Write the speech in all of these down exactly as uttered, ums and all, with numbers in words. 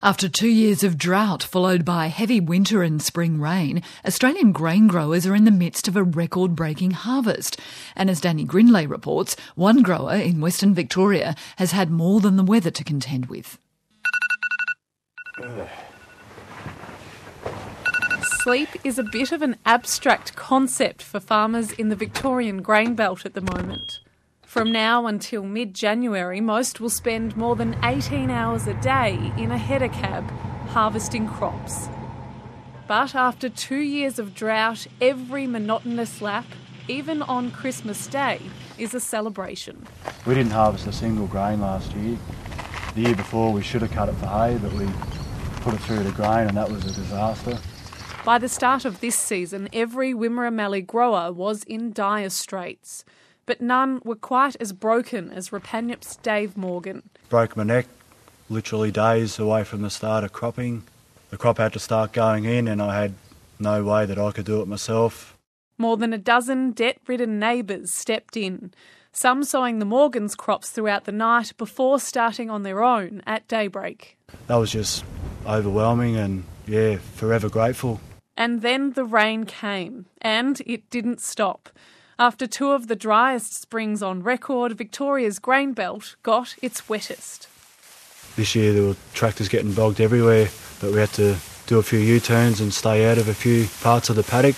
After two years of drought followed by heavy winter and spring rain, Australian grain growers are in the midst of a record-breaking harvest. And as Danny Grindlay reports, one grower in Western Victoria has had more than the weather to contend with. Sleep is a bit of an abstract concept for farmers in the Victorian grain belt at the moment. From now until mid-January, most will spend more than eighteen hours a day in a header cab harvesting crops. But after two years of drought, every monotonous lap, even on Christmas Day, is a celebration. We didn't harvest a single grain last year. The year before we should have cut it for hay, but we put it through to grain and that was a disaster. By the start of this season, every Wimmera Mallee grower was in dire straits. But none were quite as broken as Rapanyip's Dave Morgan. Broke my neck, literally days away from the start of cropping. The crop had to start going in and I had no way that I could do it myself. More than a dozen debt-ridden neighbours stepped in, some sowing the Morgans' crops throughout the night before starting on their own at daybreak. That was just overwhelming and, yeah, forever grateful. And then the rain came, and it didn't stop. After two of the driest springs on record, Victoria's grain belt got its wettest. This year there were tractors getting bogged everywhere, but we had to do a few U-turns and stay out of a few parts of the paddock.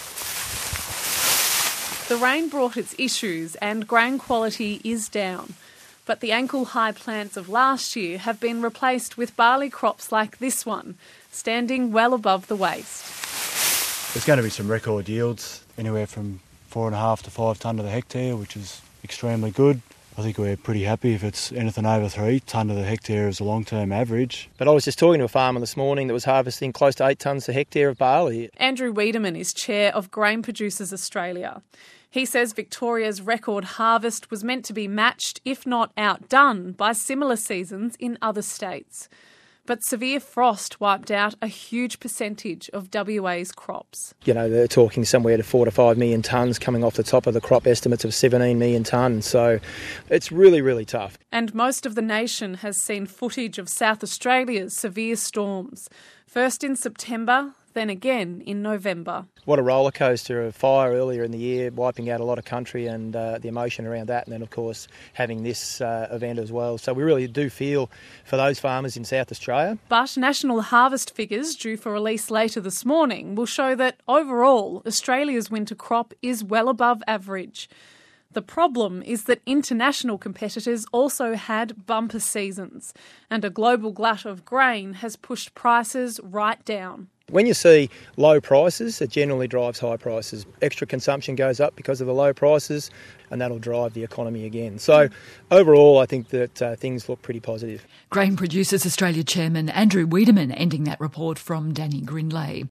The rain brought its issues and grain quality is down. But the ankle-high plants of last year have been replaced with barley crops like this one, standing well above the waist. There's going to be some record yields, anywhere from four and a half to five tonne to the hectare, which is extremely good. I think we're pretty happy if it's anything over three tonne to the hectare as a long-term average. But I was just talking to a farmer this morning that was harvesting close to eight tonnes a hectare of barley. Andrew Wiedemann is chair of Grain Producers Australia. He says Victoria's record harvest was meant to be matched, if not outdone, by similar seasons in other states. But severe frost wiped out a huge percentage of W A's crops. You know, they're talking somewhere to four to five million tonnes coming off the top of the crop estimates of seventeen million tonnes. So it's really, really tough. And most of the nation has seen footage of South Australia's severe storms. First in September, then again in November. What a roller coaster of fire earlier in the year, wiping out a lot of country and uh, the emotion around that, and then of course having this uh, event as well. So we really do feel for those farmers in South Australia. But national harvest figures due for release later this morning will show that overall Australia's winter crop is well above average. The problem is that international competitors also had bumper seasons, and a global glut of grain has pushed prices right down. When you see low prices, it generally drives high prices. Extra consumption goes up because of the low prices, and that'll drive the economy again. So overall, I think that uh, things look pretty positive. Grain Producers Australia Chairman Andrew Wiedemann ending that report from Danny Grindlay.